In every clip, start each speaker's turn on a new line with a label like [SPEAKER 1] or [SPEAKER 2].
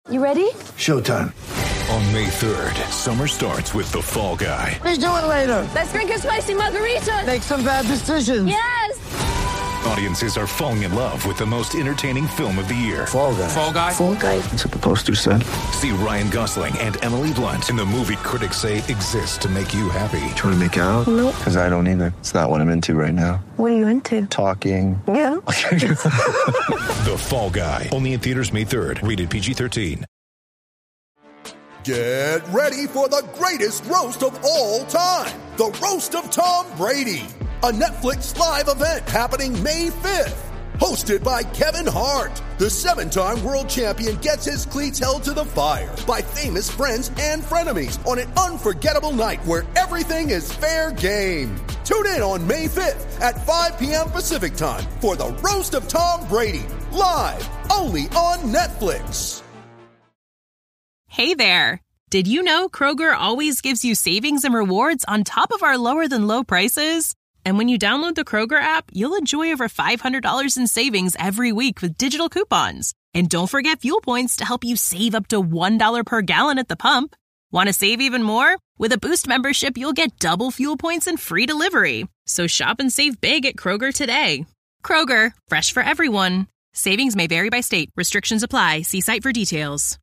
[SPEAKER 1] You ready?
[SPEAKER 2] Showtime.
[SPEAKER 3] On May 3rd, summer starts with The Fall Guy.
[SPEAKER 1] Let's do it later. Let's drink a spicy margarita.
[SPEAKER 2] Make some bad decisions.
[SPEAKER 1] Yes.
[SPEAKER 3] Audiences are falling in love with the most entertaining film of the year.
[SPEAKER 2] Fall Guy.
[SPEAKER 4] Fall Guy?
[SPEAKER 1] Fall Guy.
[SPEAKER 2] That's what the poster said.
[SPEAKER 3] See Ryan Gosling and Emily Blunt in the movie critics say exists to make you happy.
[SPEAKER 2] Trying to make it out?
[SPEAKER 1] Nope.
[SPEAKER 2] Because I don't either. It's not what I'm into right now.
[SPEAKER 1] What are you into?
[SPEAKER 2] Talking.
[SPEAKER 1] Yeah.
[SPEAKER 3] The Fall Guy. Only in theaters May 3rd. Rated PG-13.
[SPEAKER 5] Get ready for the greatest roast of all time. The Roast of Tom Brady. A Netflix live event happening May 5th. Hosted by Kevin Hart. The 7-time world champion gets his cleats held to the fire by famous friends and frenemies on an unforgettable night where everything is fair game. Tune in on May 5th at 5 p.m. Pacific time for the Roast of Tom Brady. Live only on Netflix.
[SPEAKER 6] Hey there! Did you know Kroger always gives you savings and rewards on top of our lower-than-low prices? And when you download the Kroger app, you'll enjoy over $500 in savings every week with digital coupons. And don't forget fuel points to help you save up to $1 per gallon at the pump. Want to save even more? With a Boost membership, you'll get double fuel points and free delivery. So shop and save big at Kroger today. Kroger, fresh for everyone. Savings may vary by state. Restrictions apply. See site for details.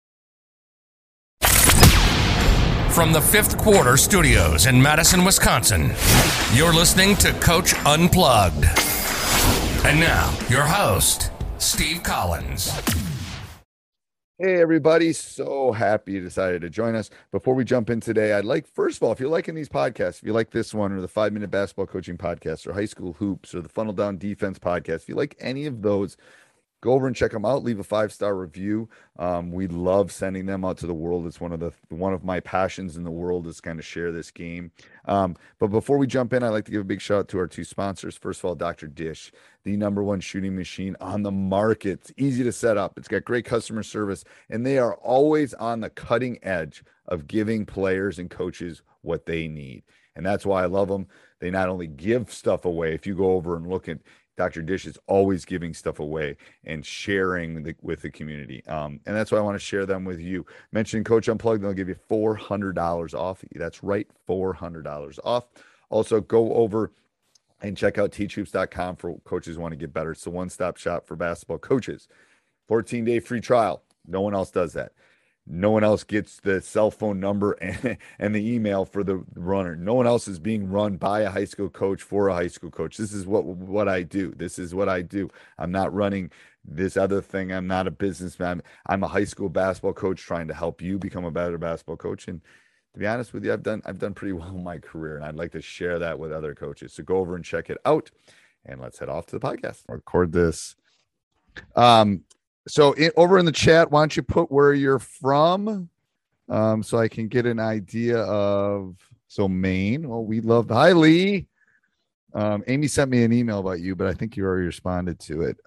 [SPEAKER 4] From the Fifth Quarter Studios in Madison, Wisconsin, you're listening to Coach Unplugged. And now, your host, Steve Collins.
[SPEAKER 7] Hey, everybody. So happy you decided to join us. Before we jump in today, I'd like, first of all, if you're liking these podcasts, if you like this one or the 5-Minute Basketball Coaching Podcast or High School Hoops or the Funnel Down Defense Podcast, if you like any of those, go over and check them out. Leave a 5-star review. We love sending them out to the world. It's one of my passions in the world is kind of share this game. But before we jump in, I'd like to give a big shout out to our two sponsors. First of all, Dr. Dish, the #1 shooting machine on the market. It's easy to set up. It's got great customer service, and they are always on the cutting edge of giving players and coaches what they need. And that's why I love them. They not only give stuff away. If you go over and look at Dr. Dish is always giving stuff away and sharing with the community. And that's why I want to share them with you. Mention Coach Unplugged, they'll give you $400 off. That's right, $400 off. Also, go over and check out teachhoops.com for coaches who want to get better. It's the one-stop shop for basketball coaches. 14-day free trial. No one else does that. No one else gets the cell phone number and the email for the runner. No one else is being run by a high school coach for a high school coach. This is what I do. This is what I do. I'm not running this other thing. I'm not a businessman. I'm a high school basketball coach trying to help you become a better basketball coach. And to be honest with you, I've done pretty well in my career, and I'd like to share that with other coaches. So go over and check it out, and let's head off to the podcast. I'll record this. So over in the chat, why don't you put where you're from so I can get an idea of, so Maine. Well, we love, hi, Lee. Amy sent me an email about you, but I think you already responded to it.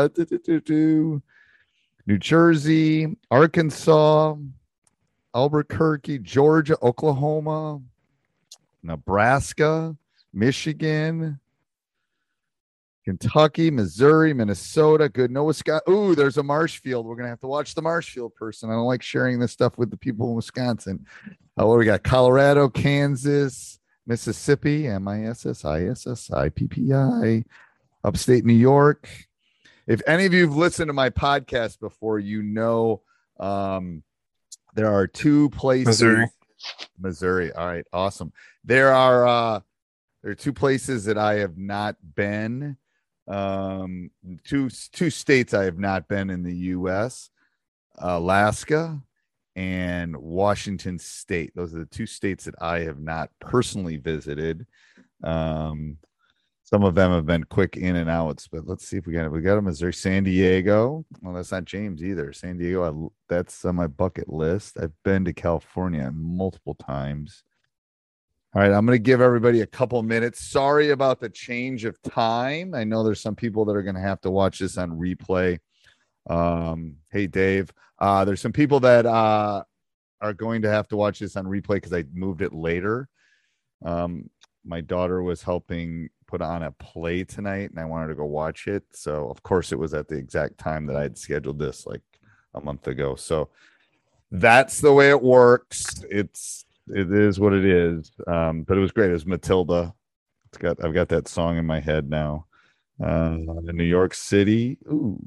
[SPEAKER 7] New Jersey, Arkansas, Albuquerque, Georgia, Oklahoma, Nebraska, Michigan, Kentucky, Missouri, Minnesota, good. No, Wisconsin. Ooh, there's a Marshfield. We're going to have to watch the Marshfield person. I don't like sharing this stuff with the people in Wisconsin. What do we got? Colorado, Kansas, Mississippi, MISSISSIPPI, upstate New York. If any of you have listened to my podcast before, you know there are two places. Missouri. All right, awesome. There are two places that I have not been. Two states I have not been in the U.S., Alaska and Washington State. Those are the two states that I have not personally visited. Some of them have been quick in and outs, but let's see if we got a Missouri, San Diego. Well, that's not James either. San Diego, that's on my bucket list. I've been to California multiple times. All right, I'm going to give everybody a couple minutes. Sorry about the change of time. I know there's some people that are going to have to watch this on replay. Hey, Dave. There's some people that are going to have to watch this on replay because I moved it later. My daughter was helping put on a play tonight, and I wanted to go watch it. So, of course, it was at the exact time that I had scheduled this like a month ago. So that's the way it works. It is what it is. But it was great. It was Matilda. I've got that song in my head now. New York City. Ooh.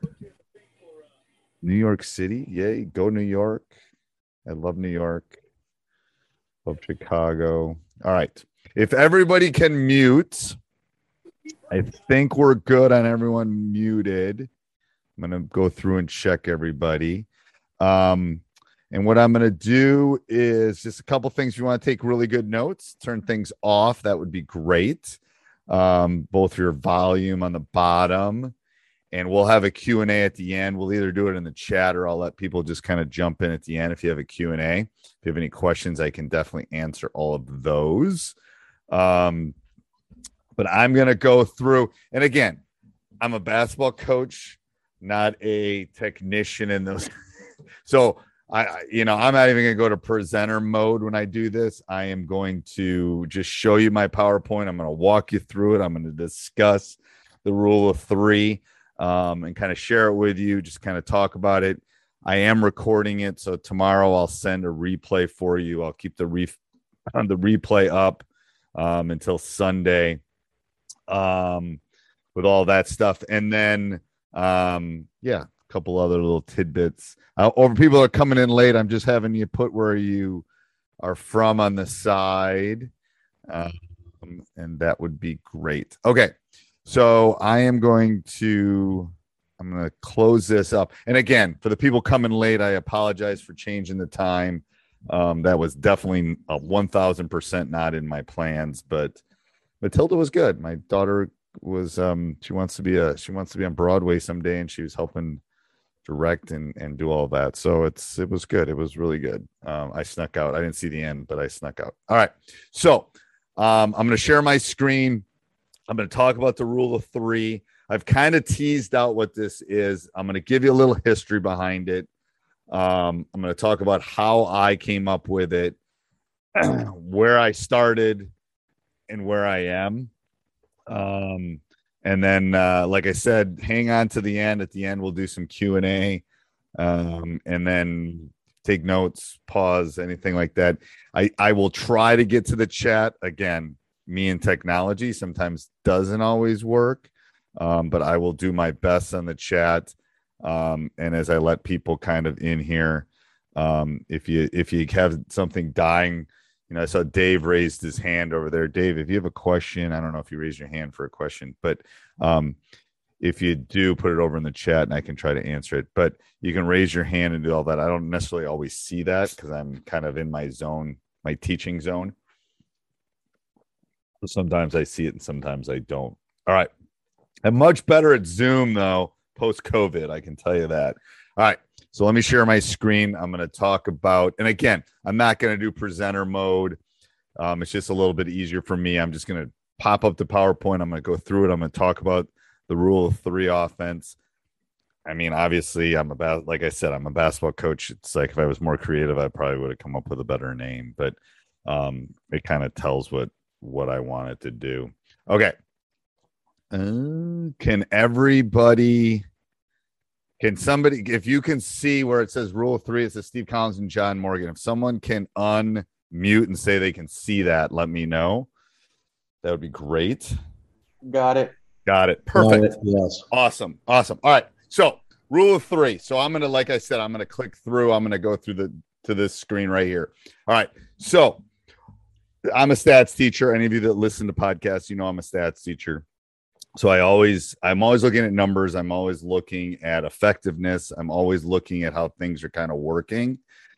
[SPEAKER 7] New York City. Yay. Go New York. I love New York. Love Chicago. All right. If everybody can mute, I think we're good on everyone muted. I'm going to go through and check everybody. And what I'm going to do is just a couple things. If you want to take really good notes, turn things off. That would be great. Both your volume on the bottom, and we'll have a Q&A at the end. We'll either do it in the chat or I'll let people just kind of jump in at the end. If you have a Q&A, if you have any questions, I can definitely answer all of those. But I'm going to go through, and again, I'm a basketball coach, not a technician in those. So I'm not even going to go to presenter mode when I do this. I am going to just show you my PowerPoint. I'm going to walk you through it. I'm going to discuss the rule of three, and kind of share it with you, just kind of talk about it. I am recording it. So tomorrow I'll send a replay for you. I'll keep the replay up until Sunday, with all that stuff. And then, a couple other little tidbits. Or people are coming in late. I'm just having you put where you are from on the side. And that would be great. Okay. So I'm going to close this up. And again, for the people coming late, I apologize for changing the time. That was definitely 1,000% not in my plans, but Matilda was good. My daughter was she wants to be on Broadway someday, and she was helping direct and do all that. So it was good. It was really good. I snuck out. I didn't see the end, but I snuck out. All right. So I'm going to share my screen. I'm going to talk about the rule of three. I've kind of teased out what this is. I'm going to give you a little history behind it. I'm going to talk about how I came up with it, where I started, and where I am. And then, like I said, hang on to the end. At the end, we'll do some Q&A, and then take notes, pause, anything like that. I will try to get to the chat. Again, me and technology sometimes doesn't always work, but I will do my best on the chat. And as I let people kind of in here, if you have something dying, I saw Dave raised his hand over there. Dave, if you have a question, I don't know if you raised your hand for a question, but if you do, put it over in the chat and I can try to answer it. But you can raise your hand and do all that. I don't necessarily always see that because I'm kind of in my zone, my teaching zone. So sometimes I see it and sometimes I don't. All right. I'm much better at Zoom, though, post-COVID. I can tell you that. All right. So let me share my screen. I'm going to talk about, and again, I'm not going to do presenter mode. It's just a little bit easier for me. I'm just going to pop up the PowerPoint. I'm going to go through it. I'm going to talk about the rule of three offense. I mean, obviously, like I said, I'm a basketball coach. It's like if I was more creative, I probably would have come up with a better name, but it kind of tells what I wanted to do. Okay. Can somebody, if you can see where it says rule of three, it says Steve Collins and John Morgan. If someone can unmute and say they can see that, let me know. That would be great.
[SPEAKER 8] Got it.
[SPEAKER 7] Perfect.
[SPEAKER 8] Yes.
[SPEAKER 7] Awesome. All right. So rule of three. So I'm going to, like I said, I'm going to click through. I'm going to go through to this screen right here. All right. So I'm a stats teacher. Any of you that listen to podcasts, I'm a stats teacher. So I'm always looking at numbers. I'm always looking at effectiveness. I'm always looking at how things are kind of working.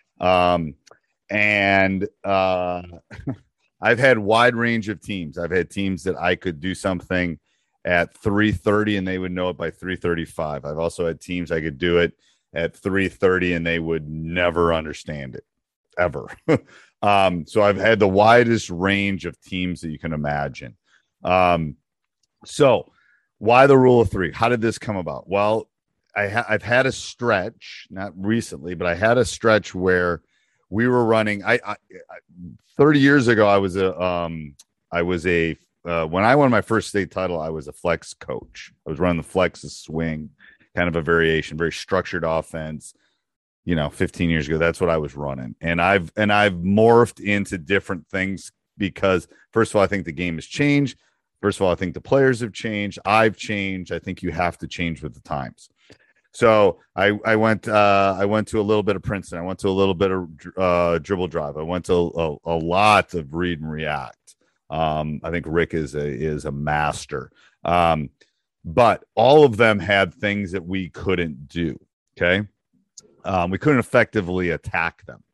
[SPEAKER 7] And I've had wide range of teams. I've had teams that I could do something at 3:30 and they would know it by 3:35. I've also had teams I could do it at 3:30 and they would never understand it ever. So I've had the widest range of teams that you can imagine. So why the rule of three? How did this come about? Well, I've had a stretch, not recently, but I had a stretch where we were running. 30 years ago, when I won my first state title, I was a flex coach. I was running the flex swing, kind of a variation, very structured offense. 15 years ago, that's what I was running. And I've morphed into different things because, first of all, I think the game has changed. First of all, I think the players have changed. I've changed. I think you have to change with the times. So I went to a little bit of Princeton. I went to a little bit of dribble drive. I went to a lot of read and react. I think Rick is a master. But all of them had things that we couldn't do. Okay. We couldn't effectively attack them.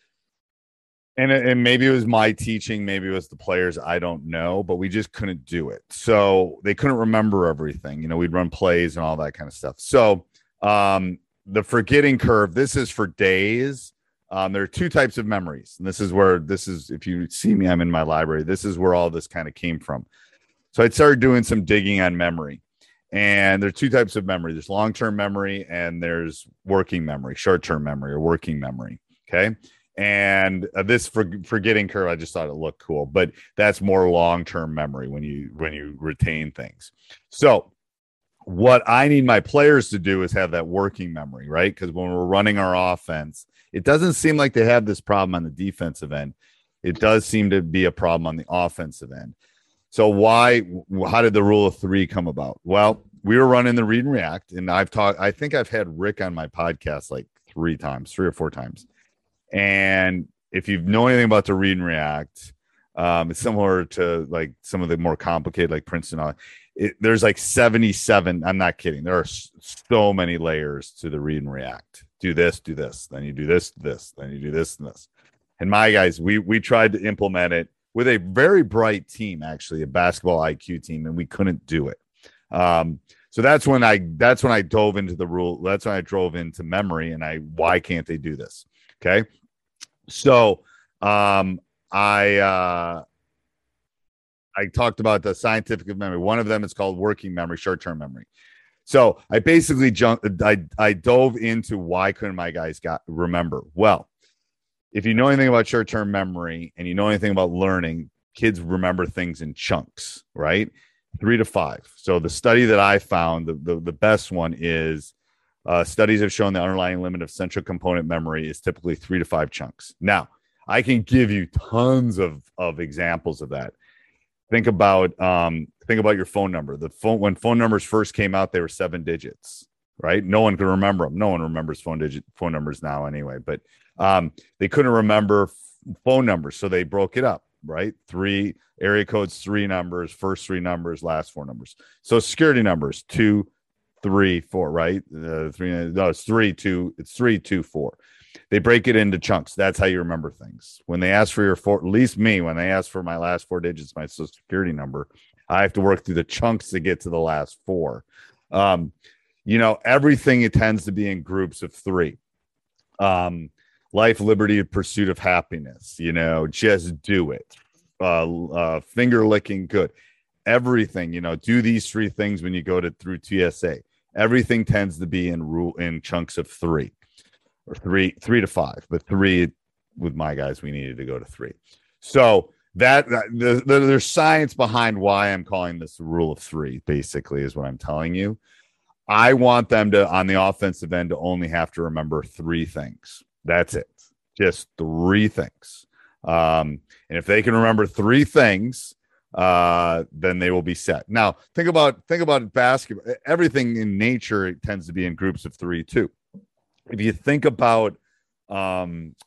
[SPEAKER 7] And maybe it was my teaching, maybe it was the players, I don't know, but we just couldn't do it. So they couldn't remember everything. We'd run plays and all that kind of stuff. So the forgetting curve, this is for days. There are two types of memories. And this is, if you see me, I'm in my library. This is where all this kind of came from. So I started doing some digging on memory. And there are two types of memory. There's long-term memory and there's working memory, short-term memory or working memory. Okay. And this forgetting curve, I just thought it looked cool, but that's more long-term memory when you retain things. So what I need my players to do is have that working memory, right? Because when we're running our offense, it doesn't seem like they have this problem on the defensive end. It does seem to be a problem on the offensive end. So how did the rule of three come about? Well, we were running the read and react, and I think I've had Rick on my podcast like 3 or 4 times. And if you know anything about the read and react, it's similar to like some of the more complicated, like Princeton. There's like 77. I'm not kidding. There are so many layers to the read and react. Do this, then you do this, then you do this and this. And my guys, we tried to implement it with a very bright team, actually, a basketball IQ team, and we couldn't do it. So that's when I dove into the rule. That's when I drove into memory, and why can't they do this? Okay. So I talked about the scientific of memory. One of them is called working memory, short-term memory. So I basically I dove into why couldn't my guys remember? Well, if you know anything about short-term memory and you know anything about learning, kids remember things in chunks, right? 3 to 5. So the study that I found, the best one is studies have shown the underlying limit of central component memory is typically 3 to 5 chunks. Now, I can give you tons of examples of that. Think about your phone number. When phone numbers first came out, they were 7 digits, right? No one could remember them. No one remembers phone numbers now anyway, but they couldn't remember phone numbers, so they broke it up, right? 3 area codes, 3 numbers, first 3 numbers, last 4 numbers. So security numbers, 2, 3, 4, right? 3. No, it's 3, 2. It's 3, 2, 4. They break it into chunks. That's how you remember things. When they ask for your at least me, when they ask for my last 4 digits, my social security number, I have to work through the chunks to get to the last 4. Everything, it tends to be in groups of 3. Life, liberty, pursuit of happiness, just do it. Finger licking good. Everything, do these 3 things when you go through TSA. Everything tends to be in chunks of 3. Or 3 to 5, but 3 with my guys, we needed to go to 3. So there's science behind why I'm calling this the rule of 3, basically, is what I'm telling you. I want them to, on the offensive end, to only have to remember 3 things. That's it. Just 3 things. And if they can remember 3 things, then they will be set. Now, think about basketball. Everything in nature tends to be in groups of 3 too. If you think about when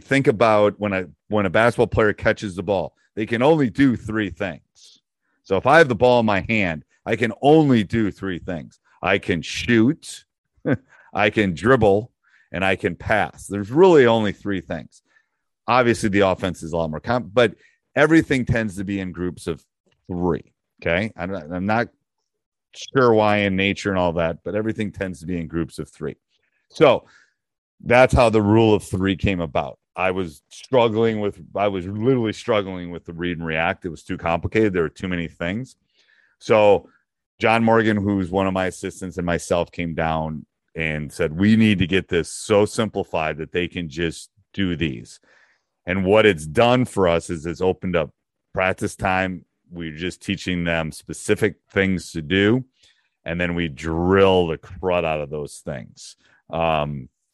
[SPEAKER 7] a basketball player catches the ball, they can only do 3 things. So if I have the ball in my hand, I can only do 3 things. I can shoot, I can dribble, and I can pass. There's really only 3 things. Obviously, the offense is a lot more but everything tends to be in groups of 3. Okay, I'm not sure why in nature and all that, but everything tends to be in groups of 3. So that's how the rule of 3 came about. I was literally struggling with the read and react. It was too complicated. There were too many things. So John Morgan, who's one of my assistants, and myself came down and said, we need to get this so simplified that they can just do these. And what it's done for us is it's opened up practice time. We're just teaching them specific things to do. And then we drill the crud out of those things.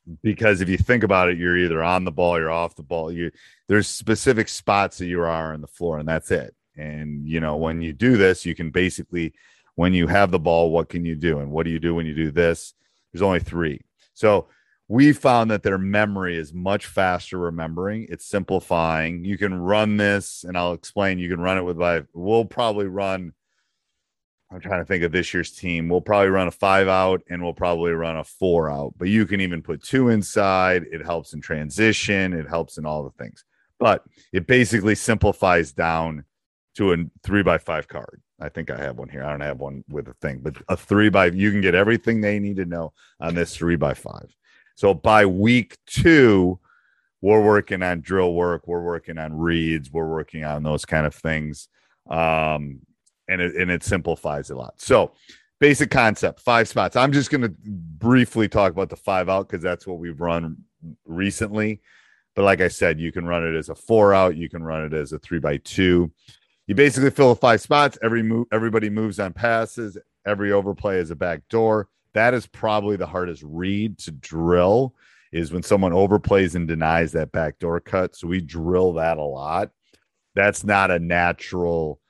[SPEAKER 7] because if you think about it, you're either on the ball, you're off the ball. There's specific spots that you are on the floor, and that's it. And, when you do this, you can basically, when you have the ball, what can you do? And what do you do when you do this? There's only 3. So we found that their memory is much faster remembering. It's simplifying. You can run this, and I'll explain. You can run it we'll probably run, I'm trying to think of this year's team. We'll probably run a 5 out, and we'll probably run a 4 out. But you can even put 2 inside. It helps in transition. It helps in all the things. But it basically simplifies down to a 3x5 card. I think I have one here. I don't have one with a thing, but a 3x, you can get everything they need to know on this 3x5. So by week 2, we're working on drill work. We're working on reads. We're working on those kind of things. And it simplifies a lot. So basic concept, 5 spots. I'm just going to briefly talk about the 5 out because that's what we've run recently. But like I said, you can run it as a 4 out. You can run it as a 3x2. You basically fill 5 spots. Everybody moves on passes. Every overplay is a back door. That is probably the hardest read to drill, is when someone overplays and denies that backdoor cut. So we drill that a lot. That's not a natural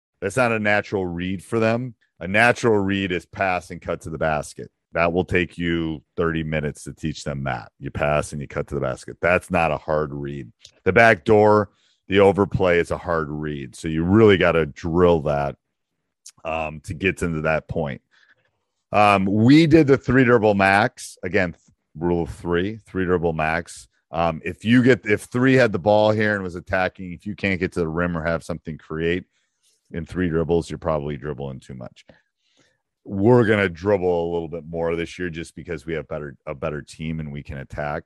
[SPEAKER 7] read for them. A natural read is pass and cut to the basket. That will take you 30 minutes to teach them that. You pass and you cut to the basket. That's not a hard read. The backdoor, the overplay is a hard read. So you really got to drill that to get into that point. We did the 3 dribble max. Again, rule of 3 dribble max. If 3 had the ball here and was attacking, if you can't get to the rim or have something create in 3 dribbles, you're probably dribbling too much. We're going to dribble a little bit more this year just because we have a better team and we can attack.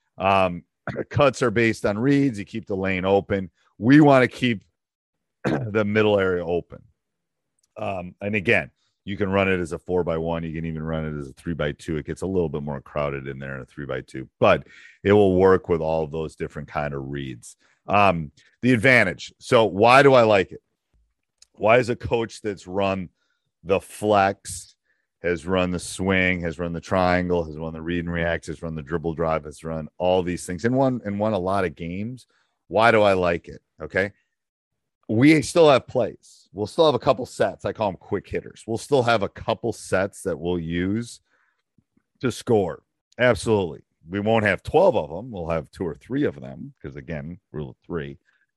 [SPEAKER 7] Cuts are based on reads. You keep the lane open. We want to keep the middle area open. And again, you can run it as a 4x1. You can even run it as a 3x2. It gets a little bit more crowded in there in a 3x2, but it will work with all of those different kind of reads. The advantage. So why do I like it? Why is a coach that's run the flex, has run the swing, has run the triangle, has run the read and react, has run the dribble drive, has run all these things and won a lot of games? Why do I like it? Okay. We still have plays. We'll still have a couple sets. I call them quick hitters. We'll still have a couple sets that we'll use to score. Absolutely. We won't have 12 of them. We'll have 2 or 3 of them because, again, rule of 3.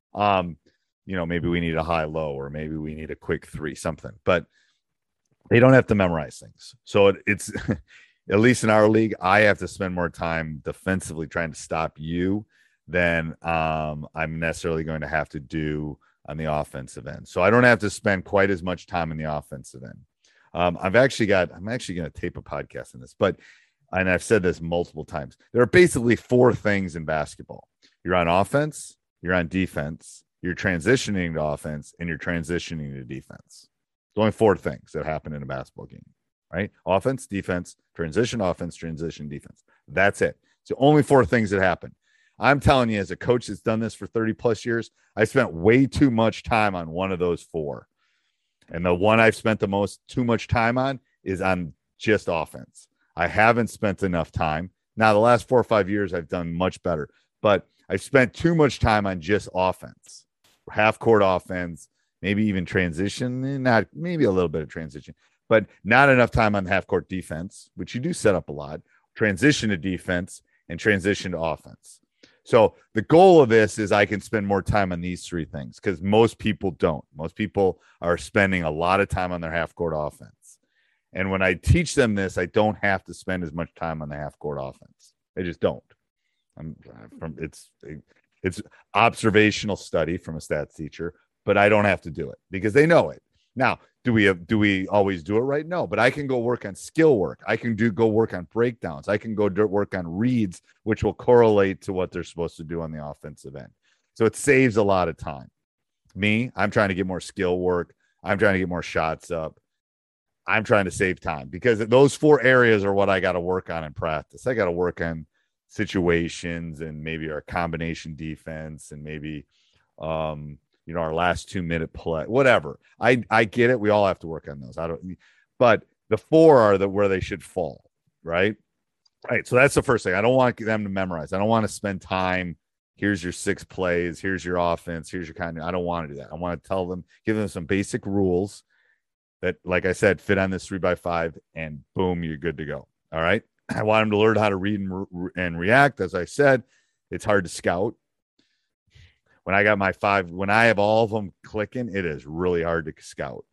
[SPEAKER 7] Maybe we need a high-low or maybe we need a quick 3, something. But they don't have to memorize things. So it's at least in our league, I have to spend more time defensively trying to stop you than I'm necessarily going to have to do on the offensive end. So I don't have to spend quite as much time in the offensive end. I'm actually going to tape a podcast on this, and I've said this multiple times. There are basically 4 things in basketball. You're on offense, you're on defense, you're transitioning to offense, and you're transitioning to defense. There's only 4 things that happen in a basketball game, right? Offense, defense, transition, offense, transition, defense. That's it. It's the only 4 things that happen. I'm telling you, as a coach that's done this for 30 plus years, I spent way too much time on one of those 4. And the one I've spent too much time on is on just offense. I haven't spent enough time. Now, the last 4 or 5 years, I've done much better, but I've spent too much time on just offense, half court offense, maybe even transition, maybe a little bit of transition, but not enough time on half court defense, which you do set up a lot, transition to defense and transition to offense. So the goal of this is I can spend more time on these 3 things because most people don't. Most people are spending a lot of time on their half-court offense. And when I teach them this, I don't have to spend as much time on the half-court offense. I just don't. It's observational study from a stats teacher, but I don't have to do it because they know it. Now, do we always do it right? No, but I can go work on skill work. I can go work on breakdowns. I can go work on reads, which will correlate to what they're supposed to do on the offensive end. So it saves a lot of time. I'm trying to get more skill work. I'm trying to get more shots up. I'm trying to save time because those 4 areas are what I got to work on in practice. I got to work on situations and maybe our combination defense and maybe, our last 2-minute play, whatever. I get it. We all have to work on those. But the 4 are where they should fall, right? Right. So that's the first thing. I don't want them to memorize. I don't want to spend time. Here's your 6 plays. Here's your offense. Here's your I don't want to do that. I want to tell them, give them some basic rules that, like I said, fit on this 3x5, and boom, you're good to go. All right. I want them to learn how to read and react. As I said, it's hard to scout. When I got my 5, when I have all of them clicking, it is really hard to scout.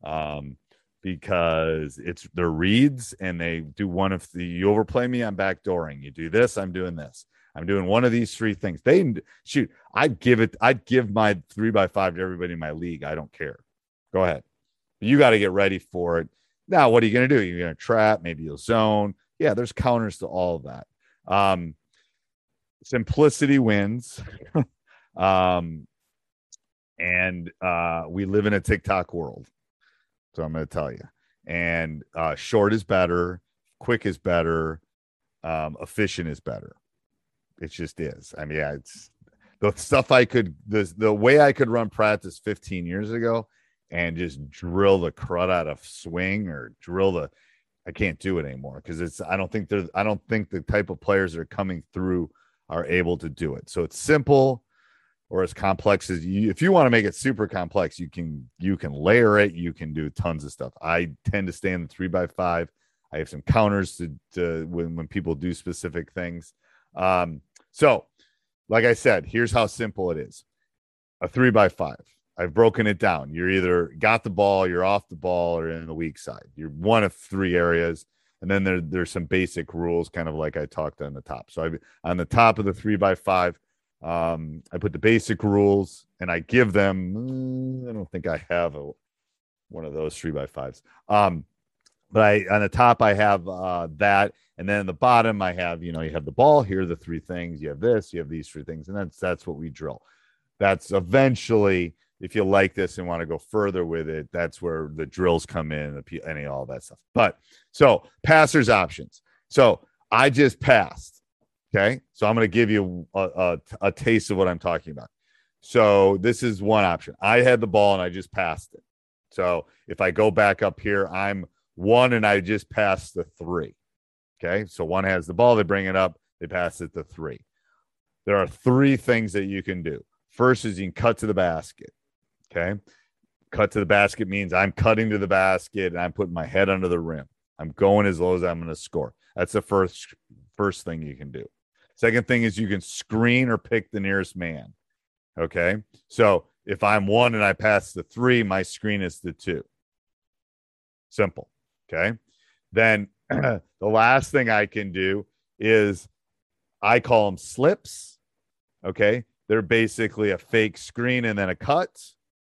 [SPEAKER 7] Because it's their reads, and they do one of the, you overplay me, I'm backdooring. You do this, I'm doing this. I'm doing one of these 3 things. I'd give my 3x5 to everybody in my league. I don't care. Go ahead. You got to get ready for it. Now, what are you going to do? You're going to trap, maybe you'll zone. Yeah, there's counters to all of that. Simplicity wins. And we live in a TikTok world. So I'm going to tell you. And short is better, quick is better, efficient is better. It just is. I mean, yeah, it's the stuff the way I could run practice 15 years ago and just drill the crud out of swing or I can't do it anymore because I don't think the type of players that are coming through are able to do it. So it's simple. Or as complex as if you want to make it super complex, you can layer it. You can do tons of stuff. I tend to stay in the 3x5. I have some counters to when people do specific things. So like I said, here's how simple it is. A 3x5. I've broken it down. You're either got the ball, you're off the ball, or in the weak side. You're one of 3 areas. And then there's some basic rules, kind of like I talked on the top. So on the top of the 3x5, I put the basic rules and I give them, I don't think I have one of those 3x5s. But on the top, I have that. And then in the bottom, I have, you have the ball. Here are the 3 things. You have this, you have these 3 things. And that's what we drill. That's eventually, if you like this and want to go further with it, that's where the drills come in, all that stuff. But so passers options. So I just passed. Okay. So I'm going to give you a taste of what I'm talking about. So this is one option. I had the ball and I just passed it. So if I go back up here, I'm 1 and I just passed the 3. Okay. So 1 has the ball. They bring it up. They pass it to 3. There are 3 things that you can do. First is you can cut to the basket. Okay. Cut to the basket means I'm cutting to the basket and I'm putting my head under the rim. I'm going as low as I'm going to score. That's the first thing you can do. Second thing is you can screen or pick the nearest man. Okay. So if I'm 1 and I pass the 3, my screen is the 2. Simple. Okay. Then the last thing I can do is I call them slips. Okay. They're basically a fake screen and then a cut.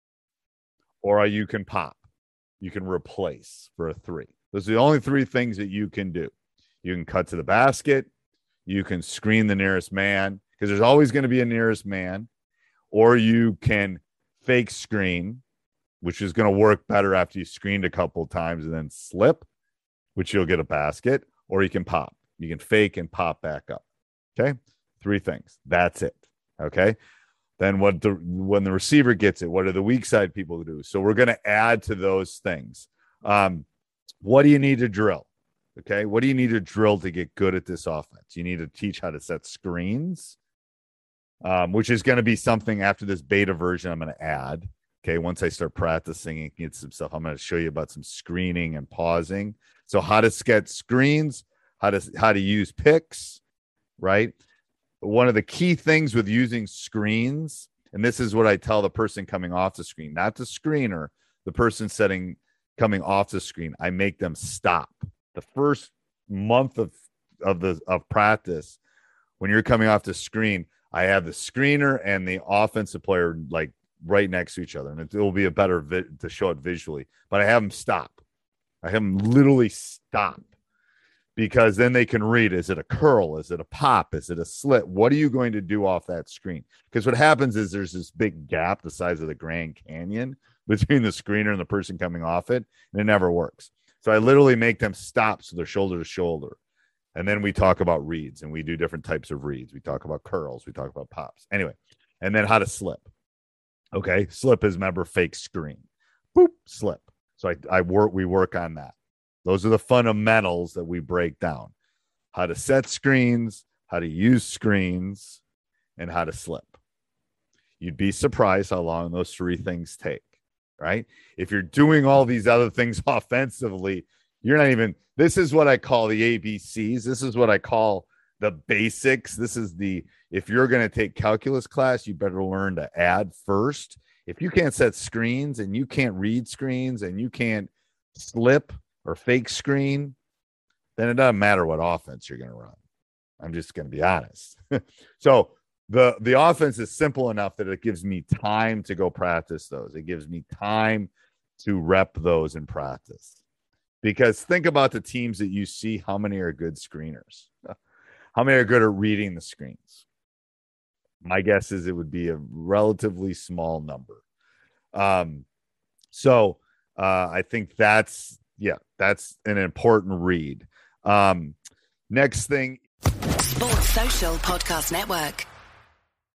[SPEAKER 7] Or you can pop. You can replace for a 3. Those are the only 3 things that you can do. You can cut to the basket. You can screen the nearest man because there's always going to be a nearest man, or you can fake screen, which is going to work better after you screened a couple of times, and then slip, which you'll get a basket, or you can pop. You can fake and pop back up. Okay. 3 things. That's it. Okay. Then when the receiver gets it, what do the weak side people do? So we're going to add to those things. What do you need to drill? Okay, what do you need to drill to get good at this offense? You need to teach how to set screens, which is going to be something after this beta version I'm going to add. Okay, once I start practicing and get some stuff, I'm going to show you about some screening and pausing. So how to sketch screens, how to use picks, right? One of the key things with using screens, and this is what I tell the person coming off the screen, not the screener, the person coming off the screen, I make them stop. The first month of practice, when you're coming off the screen, I have the screener and the offensive player like right next to each other, and it will be a better to show it visually. But I have them stop. I have them literally stop because then they can read: is it a curl? Is it a pop? Is it a slit? What are you going to do off that screen? Because what happens is there's this big gap the size of the Grand Canyon between the screener and the person coming off it, and it never works. So I literally make them stop so they're shoulder to shoulder. And then we talk about reads, and we do different types of reads. We talk about curls. We talk about pops. Anyway, and then how to slip. Okay, slip is, remember, fake screen. Boop, slip. So we work on that. Those are the fundamentals that we break down. how to set screens, how to use screens, and how to slip. You'd be surprised how long those 3 things take, right? If you're doing all these other things offensively, you're not even, this is what I call the ABCs. This is what I call the basics. This is if you're going to take calculus class, you better learn to add first. If you can't set screens and you can't read screens and you can't slip or fake screen, then it doesn't matter what offense you're going to run. I'm just going to be honest. So the offense is simple enough that it gives me time to go practice those. It gives me time to rep those in practice. Because think about the teams that you see, how many are good screeners? How many are good at reading the screens? My guess is it would be a relatively small number. So I think that's an important read. Next thing.
[SPEAKER 8] Sports Social Podcast Network.